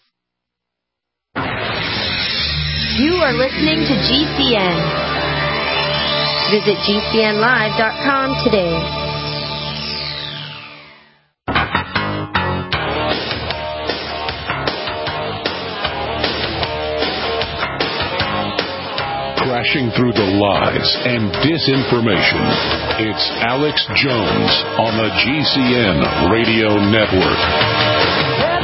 You are listening to G C N. Visit G C N live dot com today. Crashing through the lies and disinformation. It's Alex Jones on the G C N Radio Network.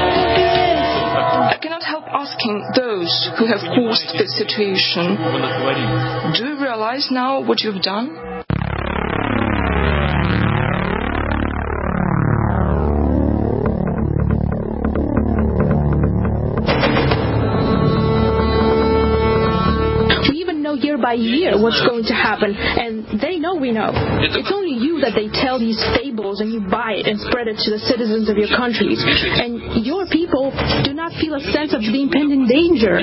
I cannot help asking those who have caused this situation, do you realize now what you've done? by year what's going to happen, and they know we know. It's only you that they tell these fables, and you buy it and spread it to the citizens of your countries. And your people do not feel a sense of the impending danger.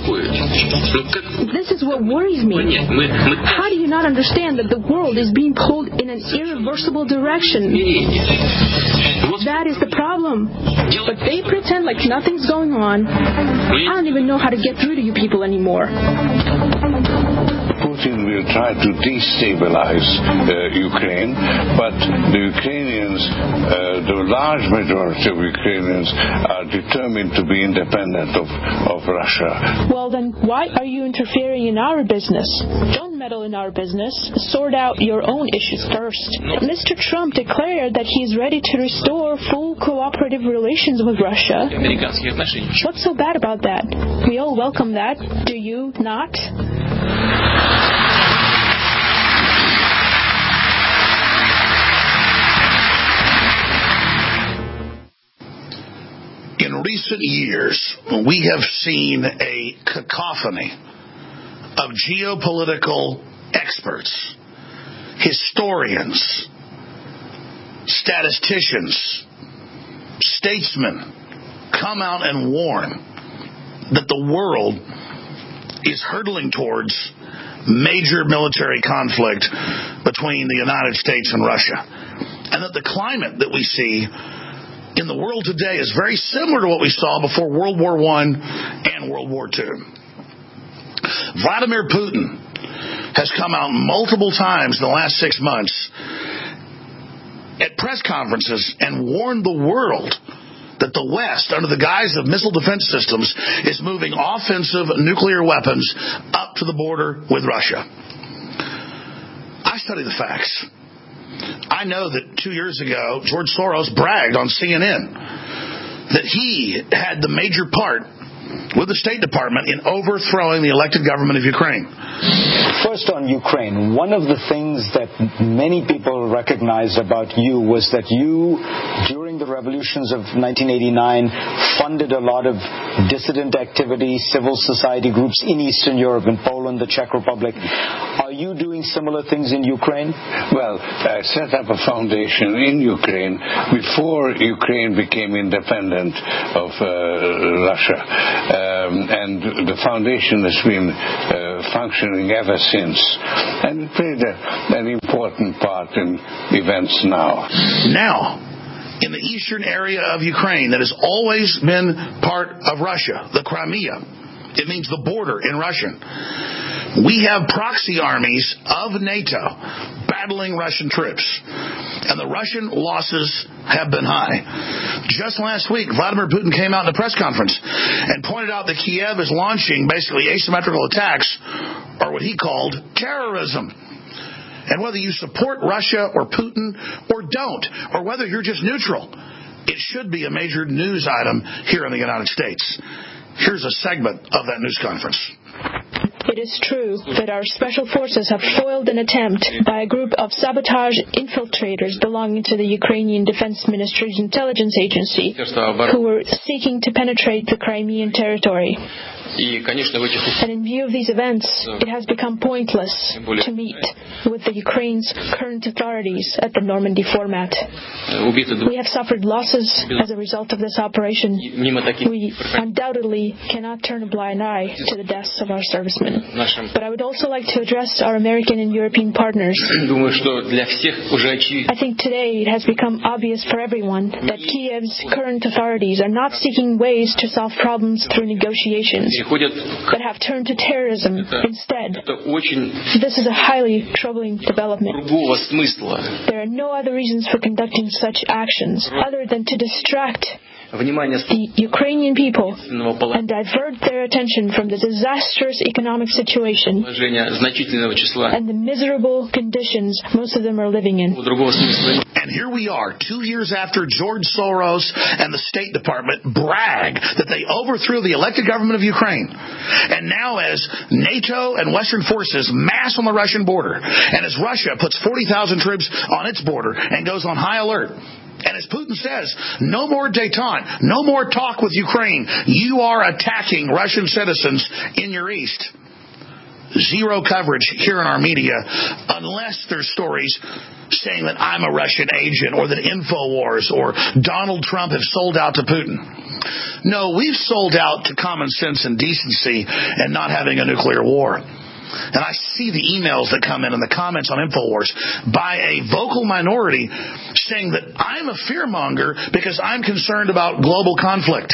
This is what worries me. How do you not understand that the world is being pulled in an irreversible direction? That is the problem. But they pretend like nothing's going on. I don't even know how to get through to you people anymore. Putin will try to destabilize uh, Ukraine, but the Ukrainians, uh, the large majority of Ukrainians, are determined to be independent of, of Russia. Well, then why are you interfering in our business? Don't meddle in our business. Sort out your own issues first. Mister Trump declared that he is ready to restore full cooperative relations with Russia. What's so bad about that? We all welcome that. Do you not? In recent years, we have seen a cacophony of geopolitical experts, historians, statisticians, statesmen come out and warn that the world is hurtling towards major military conflict between the United States and Russia, and that the climate that we see in the world today is very similar to what we saw before World War One and World War Two. Vladimir Putin has come out multiple times in the last six months at press conferences and warned the world that the West, under the guise of missile defense systems, is moving offensive nuclear weapons up to the border with Russia. I study the facts. I know that two years ago, George Soros bragged on C N N that he had the major part with the State Department in overthrowing the elected government of Ukraine. First on Ukraine, one of the things that many people recognized about you was that you, during the revolutions of nineteen eighty-nine, funded a lot of dissident activity, civil society groups in Eastern Europe, in Poland, the Czech Republic. Are you doing similar things in Ukraine? Well, I set up a foundation in Ukraine before Ukraine became independent of uh, Russia. Um, and the foundation has been uh, functioning ever since. And it played a, an important part in events now. Now, in the eastern area of Ukraine that has always been part of Russia, the Crimea, it means the border in Russian, we have proxy armies of NATO battling Russian troops. And the Russian losses have been high. Just last week, Vladimir Putin came out in a press conference and pointed out that Kiev is launching basically asymmetrical attacks, or what he called terrorism. And whether you support Russia or Putin or don't, or whether you're just neutral, it should be a major news item here in the United States. Here's a segment of that news conference. It is true that our special forces have foiled an attempt by a group of sabotage infiltrators belonging to the Ukrainian Defense Ministry's intelligence agency who were seeking to penetrate the Crimean territory. And in view of these events, it has become pointless to meet with the Ukraine's current authorities at the Normandy format. We have suffered losses as a result of this operation. We undoubtedly cannot turn a blind eye to the deaths of our servicemen. But I would also like to address our American and European partners. I think today it has become obvious for everyone that Kiev's current authorities are not seeking ways to solve problems through negotiations, but have turned to terrorism instead. This is a highly troubling development. There are no other reasons for conducting such actions other than to distract the Ukrainian people and divert their attention from the disastrous economic situation and the miserable conditions most of them are living in. And here we are, two years after George Soros and the State Department brag that they overthrew the elected government of Ukraine. And now as NATO and Western forces mass on the Russian border, and as Russia puts forty thousand troops on its border and goes on high alert, and as Putin says, no more détente, no more talk with Ukraine. You are attacking Russian citizens in your east. Zero coverage here in our media unless there's stories saying that I'm a Russian agent or that InfoWars or Donald Trump have sold out to Putin. No, we've sold out to common sense and decency and not having a nuclear war. And I see the emails that come in and the comments on InfoWars by a vocal minority saying that I'm a fearmonger because I'm concerned about global conflict.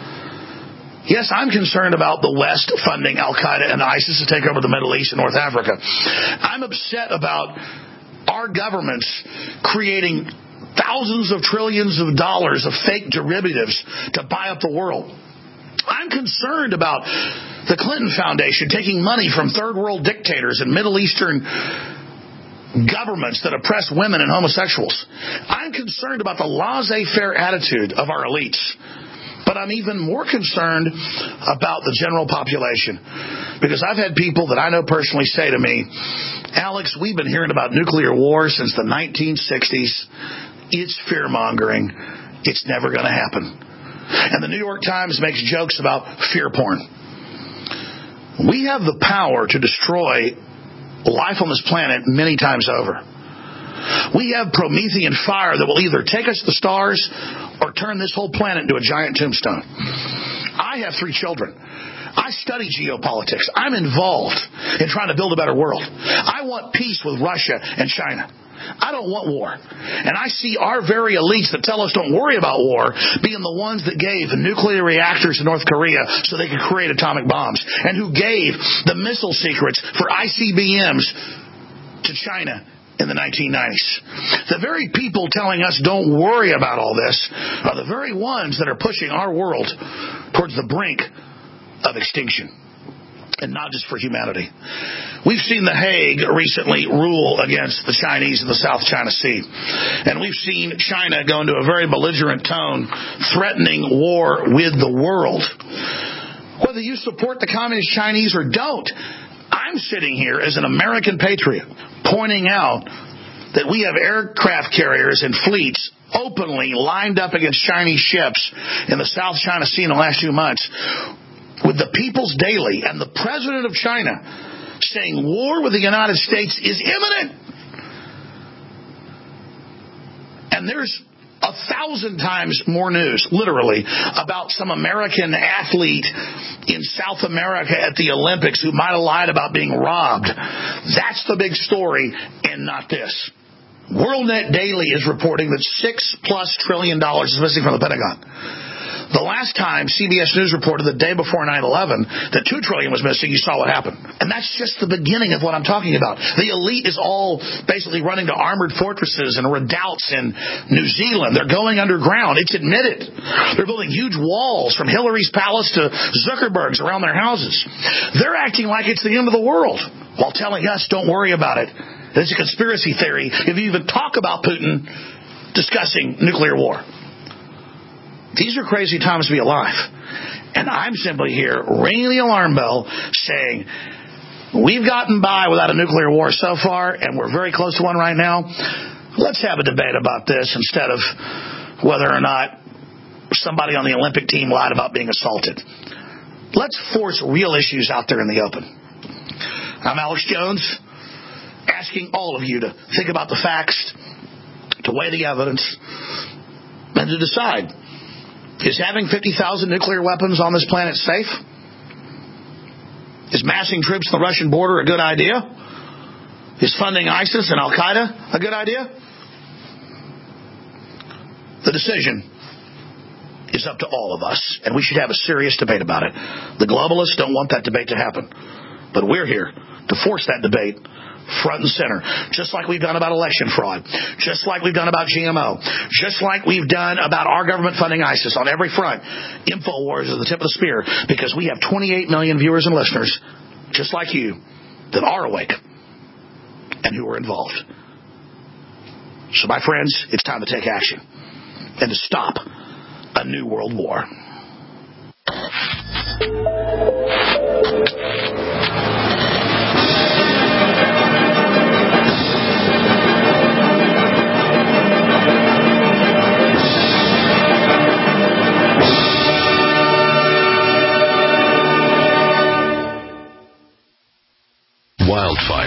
Yes, I'm concerned about the West funding Al-Qaeda and ISIS to take over the Middle East and North Africa. I'm upset about our governments creating thousands of trillions of dollars of fake derivatives to buy up the world. I'm concerned about the Clinton Foundation taking money from third world dictators and Middle Eastern governments that oppress women and homosexuals. I'm concerned about the laissez-faire attitude of our elites. But I'm even more concerned about the general population because I've had people that I know personally say to me, Alex, we've been hearing about nuclear war since the nineteen sixties. It's fear-mongering. It's never going to happen. And the New York Times makes jokes about fear porn. We have the power to destroy life on this planet many times over. We have Promethean fire that will either take us to the stars or turn this whole planet into a giant tombstone. I have three children. I study geopolitics. I'm involved in trying to build a better world. I want peace with Russia and China. I don't want war. And I see our very elites that tell us don't worry about war being the ones that gave nuclear reactors to North Korea so they could create atomic bombs, and who gave the missile secrets for I C B Ms to China in the nineteen nineties. The very people telling us don't worry about all this are the very ones that are pushing our world towards the brink of extinction. And not just for humanity. We've seen The Hague recently rule against the Chinese in the South China Sea. And we've seen China go into a very belligerent tone, threatening war with the world. Whether you support the communist Chinese or don't, I'm sitting here as an American patriot pointing out that we have aircraft carriers and fleets openly lined up against Chinese ships in the South China Sea in the last few months, with the People's Daily and the president of China saying war with the United States is imminent. And there's a thousand times more news, literally, about some American athlete in South America at the Olympics who might have lied about being robbed. That's the big story, and not this. WorldNet Daily is reporting that six plus trillion dollars is missing from the Pentagon. The last time C B S News reported the day before nine eleven that two trillion dollars was missing, you saw what happened. And that's just the beginning of what I'm talking about. The elite is all basically running to armored fortresses and redoubts in New Zealand. They're going underground. It's admitted. They're building huge walls from Hillary's palace to Zuckerberg's around their houses. They're acting like it's the end of the world while telling us don't worry about it. It's a conspiracy theory if you even talk about Putin discussing nuclear war. These are crazy times to be alive. And I'm simply here ringing the alarm bell saying we've gotten by without a nuclear war so far, and we're very close to one right now. Let's have a debate about this instead of whether or not somebody on the Olympic team lied about being assaulted. Let's force real issues out there in the open. I'm Alex Jones, asking all of you to think about the facts, to weigh the evidence, and to decide. Is having fifty thousand nuclear weapons on this planet safe? Is massing troops on the Russian border a good idea? Is funding ISIS and Al-Qaeda a good idea? The decision is up to all of us, and we should have a serious debate about it. The globalists don't want that debate to happen, but we're here to force that debate front and center, just like we've done about election fraud, just like we've done about G M O, just like we've done about our government funding ISIS on every front. InfoWars is the tip of the spear because we have twenty-eight million viewers and listeners, just like you, that are awake and who are involved. So, my friends, it's time to take action and to stop a new world war.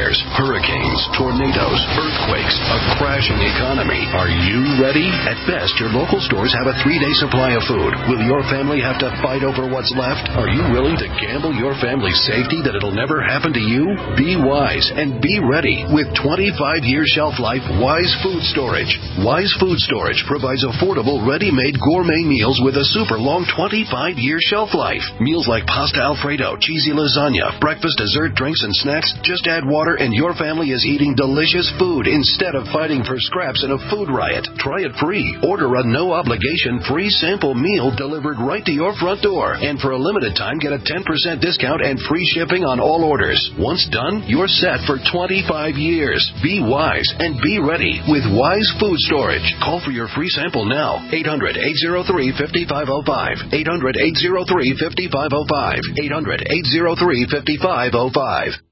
fires, hurricanes, tornadoes, earthquakes, a crashing economy. Are you ready? At best, your local stores have a three-day supply of food. Will your family have to fight over what's left? Are you willing to gamble your family's safety that it'll never happen to you? Be wise and be ready with twenty-five year shelf life Wise Food Storage. Wise Food Storage provides affordable, ready-made gourmet meals with a super long twenty-five year shelf life. Meals like pasta Alfredo, cheesy lasagna, breakfast, dessert, drinks, and snacks. Just add water and your family is eating delicious food instead of fighting for scraps in a food riot. Try it free. Order a no-obligation free sample meal delivered right to your front door. And for a limited time, get a ten percent discount and free shipping on all orders. Once done, you're set for twenty-five years. Be wise and be ready with Wise Food Storage. Call for your free sample now. eight hundred, eight oh three, five five oh five. eight hundred, eight oh three, five five oh five. eight hundred, eight oh three, five five oh five.